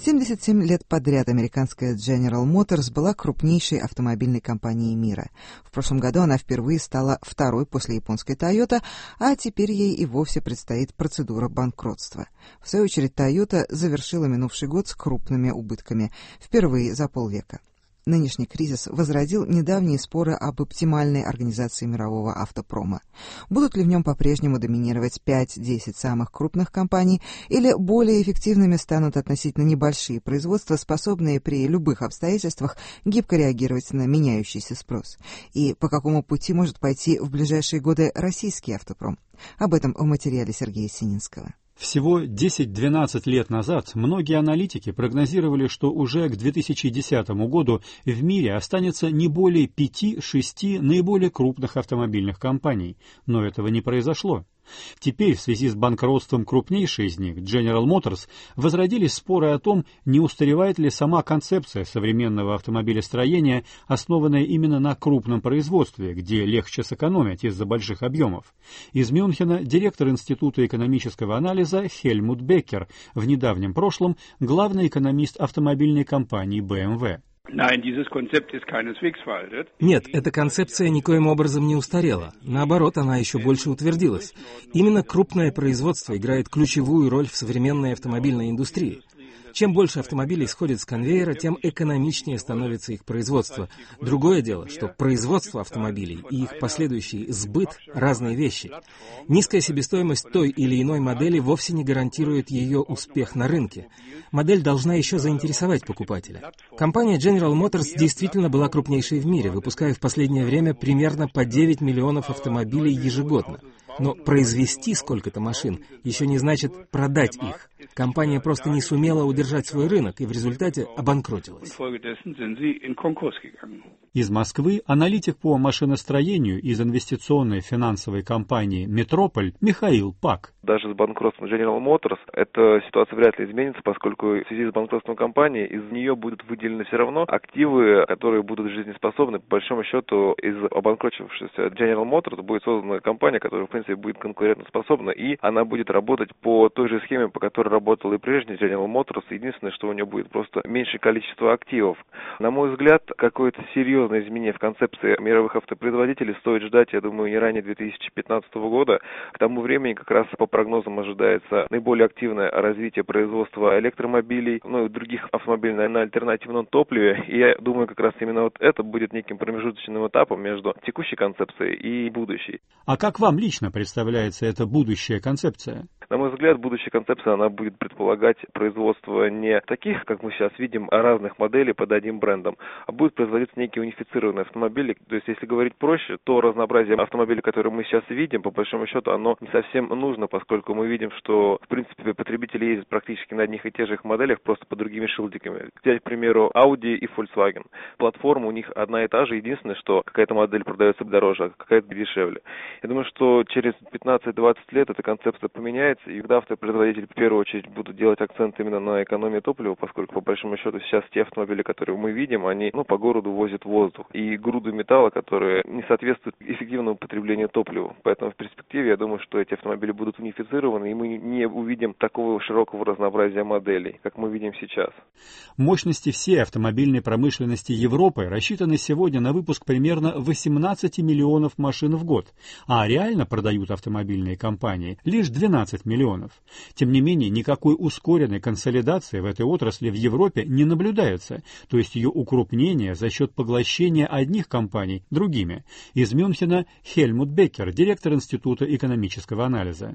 77 лет подряд американская General Motors была крупнейшей автомобильной компанией мира. В прошлом году она впервые стала второй после японской Toyota, а теперь ей и вовсе предстоит процедура банкротства. В свою очередь, Toyota завершила минувший год с крупными убытками, впервые за полвека. Нынешний кризис возродил недавние споры об оптимальной организации мирового автопрома. Будут ли в нем по-прежнему доминировать 5-10 самых крупных компаний, или более эффективными станут относительно небольшие производства, способные при любых обстоятельствах гибко реагировать на меняющийся спрос? И по какому пути может пойти в ближайшие годы российский автопром? Об этом в материале Сергея Сининского. Всего 10-12 лет назад многие аналитики прогнозировали, что уже к 2010 году в мире останется не более 5-6 наиболее крупных автомобильных компаний, но этого не произошло. Теперь, в связи с банкротством крупнейшей из них, General Motors, возродились споры о том, не устаревает ли сама концепция современного автомобилестроения, основанная именно на крупном производстве, где легче сэкономить из-за больших объемов. Из Мюнхена директор Института экономического анализа Хельмут Беккер, в недавнем прошлом главный экономист автомобильной компании BMW. Нет, эта концепция никоим образом не устарела. Наоборот, она еще больше утвердилась. Именно крупное производство играет ключевую роль в современной автомобильной индустрии. Чем больше автомобилей сходит с конвейера, тем экономичнее становится их производство. Другое дело, что производство автомобилей и их последующий сбыт – разные вещи. Низкая себестоимость той или иной модели вовсе не гарантирует ее успех на рынке. Модель должна еще заинтересовать покупателя. Компания General Motors действительно была крупнейшей в мире, выпуская в последнее время примерно по 9 миллионов автомобилей ежегодно. Но произвести сколько-то машин еще не значит продать их. Компания просто не сумела удержать свой рынок и в результате обанкротилась. Из Москвы аналитик по машиностроению из инвестиционной финансовой компании «Метрополь» Михаил Пак. Даже с банкротством General Motors эта ситуация вряд ли изменится, поскольку в связи с банкротством компании из нее будут выделены все равно активы, которые будут жизнеспособны. По большому счету, из обанкротившейся General Motors будет создана компания, которая, в принципе, будет конкурентоспособна, и она будет работать по той же схеме, по которой работала и прежняя General Motors. Единственное, что у нее будет просто меньшее количество активов. На мой взгляд, какое-то серьезное изменение в концепции мировых автопроизводителей стоит ждать, я думаю, не ранее 2015 года. К тому времени, как раз по прогнозам, ожидается наиболее активное развитие производства электромобилей, и других автомобилей на альтернативном топливе. И я думаю, как раз именно вот это будет неким промежуточным этапом между текущей концепцией и будущей. А как вам лично представляется эта будущая концепция? На мой взгляд, будущая концепция, она будет предполагать производство не таких, как мы сейчас видим, разных моделей под одним брендом, а будет производиться некие унифицированные автомобили. То есть, если говорить проще, то разнообразие автомобилей, которые мы сейчас видим, по большому счету, оно не совсем нужно, поскольку мы видим, что, в принципе, потребители ездят практически на одних и тех же моделях, просто под другими шильдиками. Взять, к примеру, Audi и Volkswagen. Платформа у них одна и та же, единственное, что какая-то модель продается дороже, а какая-то дешевле. Я думаю, что через 15-20 лет эта концепция поменяется, и когда автопроизводители в первую очередь будут делать акцент именно на экономии топлива, поскольку по большому счету сейчас те автомобили, которые мы видим, они по городу возят воздух и груду металла, которые не соответствуют эффективному потреблению топлива. Поэтому в перспективе я думаю, что эти автомобили будут унифицированы, и мы не увидим такого широкого разнообразия моделей, как мы видим сейчас. Мощности всей автомобильной промышленности Европы рассчитаны сегодня на выпуск примерно 18 миллионов машин в год, а реально продают автомобильные компании лишь 12 миллионов. Тем не менее, никакой ускоренной консолидации в этой отрасли в Европе не наблюдается, то есть ее укрупнение за счет поглощения одних компаний другими. Из Мюнхена Хельмут Беккер, директор Института экономического анализа.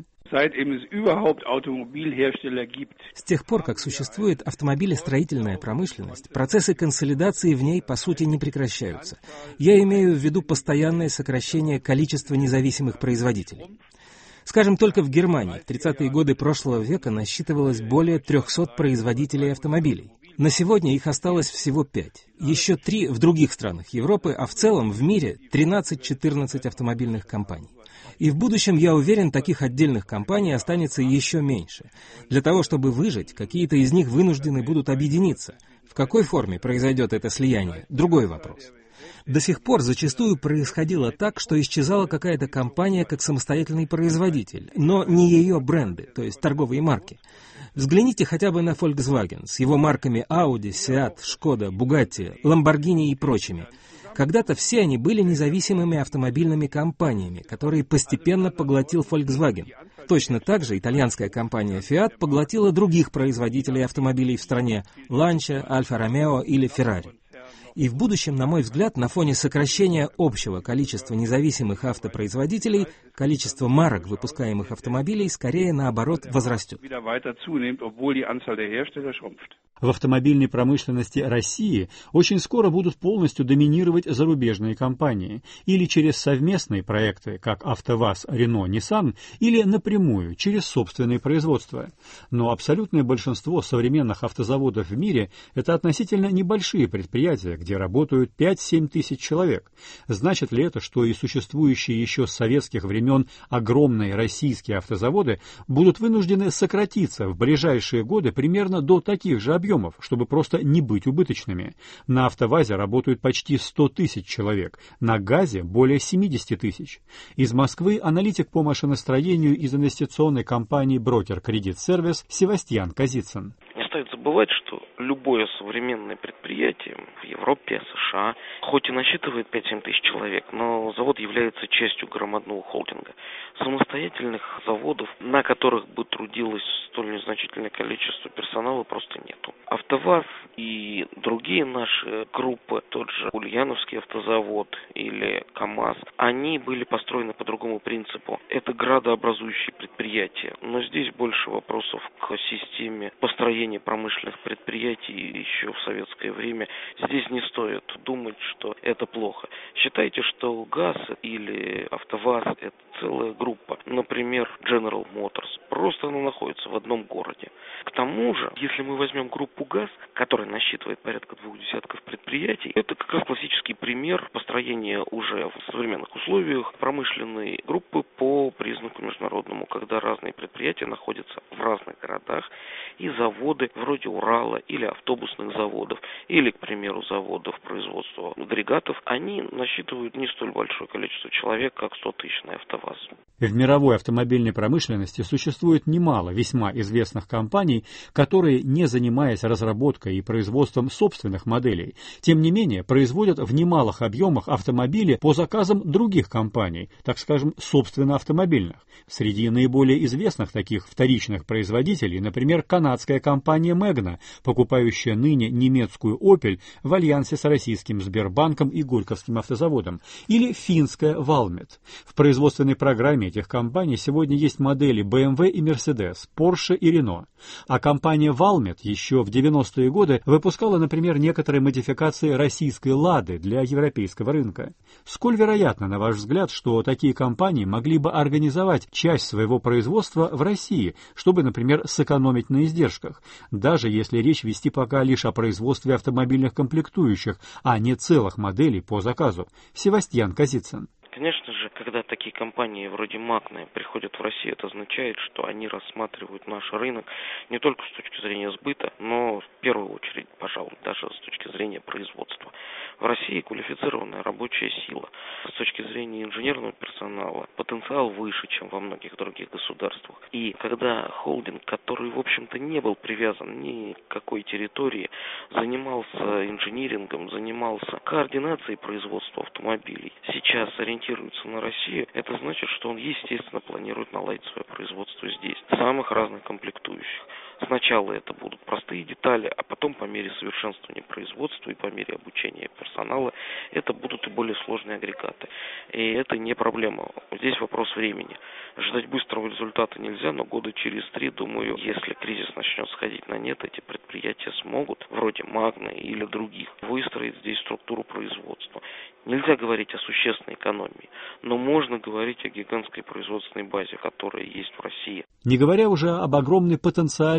С тех пор, как существует автомобилестроительная промышленность, процессы консолидации в ней, по сути, не прекращаются. Я имею в виду постоянное сокращение количества независимых производителей. Скажем, только в Германии в 30-е годы прошлого века насчитывалось более 300 производителей автомобилей. На сегодня их осталось всего 5. Еще 3 в других странах Европы, а в целом в мире 13-14 автомобильных компаний. И в будущем, я уверен, таких отдельных компаний останется еще меньше. Для того, чтобы выжить, какие-то из них вынуждены будут объединиться. В какой форме произойдет это слияние? Другой вопрос. До сих пор зачастую происходило так, что исчезала какая-то компания как самостоятельный производитель, но не ее бренды, то есть торговые марки. Взгляните хотя бы на Volkswagen с его марками Audi, Seat, Skoda, Bugatti, Lamborghini и прочими. Когда-то все они были независимыми автомобильными компаниями, которые постепенно поглотил Volkswagen. Точно так же итальянская компания Fiat поглотила других производителей автомобилей в стране – Lancia, Alfa Romeo или Ferrari. И в будущем, на мой взгляд, на фоне сокращения общего количества независимых автопроизводителей, количество марок выпускаемых автомобилей скорее наоборот возрастет. В автомобильной промышленности России очень скоро будут полностью доминировать зарубежные компании или через совместные проекты, как АвтоВАЗ, Рено, Nissan, или напрямую, через собственные производства. Но абсолютное большинство современных автозаводов в мире – это относительно небольшие предприятия, где работают 5-7 тысяч человек. Значит ли это, что и существующие еще с советских времен огромные российские автозаводы будут вынуждены сократиться в ближайшие годы примерно до таких же объемов, чтобы просто не быть убыточными? На АвтоВАЗе работают почти 100 тысяч человек, на ГАЗе более 70 тысяч. Из Москвы аналитик по машиностроению из инвестиционной компании «Брокер Кредит Сервис» Севастьян Казицын. Не стоит забывать, что любое современное предприятие в Европе, США, хоть и насчитывает 5-7 тысяч человек, но завод является частью громадного холдинга. Самостоятельных заводов, на которых бы трудилось столь незначительное количество персонала, просто нету. АвтоВАЗ и другие наши группы, тот же Ульяновский автозавод или КАМАЗ, они были построены по другому принципу. Это градообразующие предприятия, но здесь больше вопросов к системе построения промышленных предприятий еще в советское время. Здесь не стоит думать, что это плохо. Считайте, что ГАЗ или АвтоВАЗ – это целая группа. Например, General Motors. Просто она находится в одном городе. К тому же, если мы возьмем группу ГАЗ, которая насчитывает порядка 20 предприятий, это как раз классический пример построения уже в современных условиях промышленной группы по признаку международному, когда разные предприятия находятся в разных городах, и заводы вроде Урала или автобусных заводов, или, к примеру, заводов производства агрегатов, они насчитывают не столь большое количество человек, как 100-тысячный АвтоВАЗ. В мировой автомобильной промышленности существует немало весьма известных компаний, которые, не занимаясь разработкой и производством собственных моделей, тем не менее производят в немалых объемах автомобили по заказам других компаний, так скажем, собственно автомобильных. Среди наиболее известных таких вторичных производителей, например, канадская компания Magna, покупающая ныне немецкую Opel в альянсе с российским Сбербанком и Горьковским автозаводом, или финская Valmet. В производственной программе этих компаний сегодня есть модели BMW и Mercedes, Porsche и Renault. А компания Valmet еще в 90-е годы выпускала, например, некоторые модификации российской «Лады» для европейского рынка. Сколь вероятно, на ваш взгляд, что такие компании могли бы организовать часть своего производства в России, чтобы, например, сэкономить на издержках, даже если речь вести пока лишь о производстве автомобильных комплектующих, а не целых моделей по заказу? Севастьян Казицын. Конечно же, когда такие компании вроде Magna приходят в Россию, это означает, что они рассматривают наш рынок не только с точки зрения сбыта, но в первую очередь, пожалуй, даже с точки зрения производства. В России квалифицированная рабочая сила. С точки зрения инженерного персонала потенциал выше, чем во многих других государствах. И когда холдинг, который, в общем-то, не был привязан ни к какой территории, занимался инжинирингом, занимался координацией производства автомобилей, сейчас ориентируется на Россию, это значит, что он, естественно, планирует наладить свое производство здесь, самых разных комплектующих. Сначала это будут простые детали, а потом по мере совершенствования производства и по мере обучения персонала это будут и более сложные агрегаты. И это не проблема. Здесь вопрос времени. Ждать быстрого результата нельзя, но года через 3, думаю, если кризис начнет сходить на нет, эти предприятия смогут, вроде Magna или других, выстроить здесь структуру производства. Нельзя говорить о существенной экономии, но можно говорить о гигантской производственной базе, которая есть в России. Не говоря уже об огромной потенциальной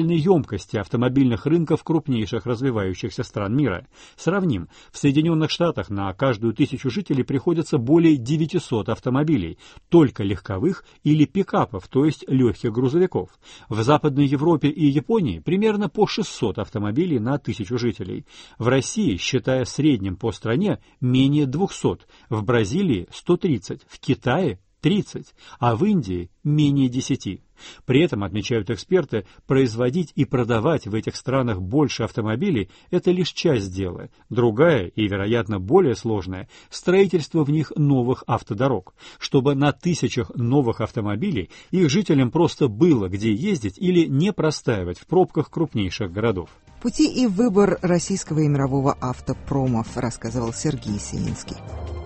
реальной емкости автомобильных рынков крупнейших развивающихся стран мира. Сравним. В Соединенных Штатах на каждую 1000 жителей приходится более 900 автомобилей, только легковых или пикапов, то есть легких грузовиков. В Западной Европе и Японии примерно по 600 автомобилей на 1000 жителей. В России, считая средним по стране, менее 200, в Бразилии 130, в Китае 30, а в Индии менее 10. При этом, отмечают эксперты, производить и продавать в этих странах больше автомобилей – это лишь часть дела. Другая и, вероятно, более сложная – строительство в них новых автодорог, чтобы на тысячах новых автомобилей их жителям просто было где ездить или не простаивать в пробках крупнейших городов. Пути и выбор российского и мирового автопромов, рассказывал Сергей Сининский.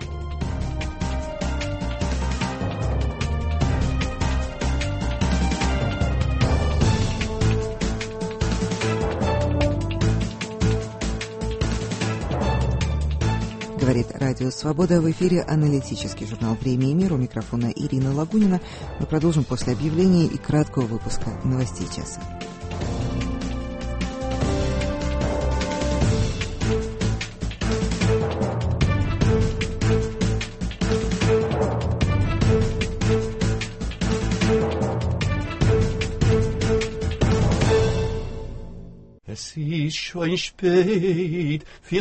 Говорит Радио Свобода. В эфире аналитический журнал «Время и мир». У микрофона Ирина Лагунина. Мы продолжим после объявления и краткого выпуска новостей часа. Es ist schon spät,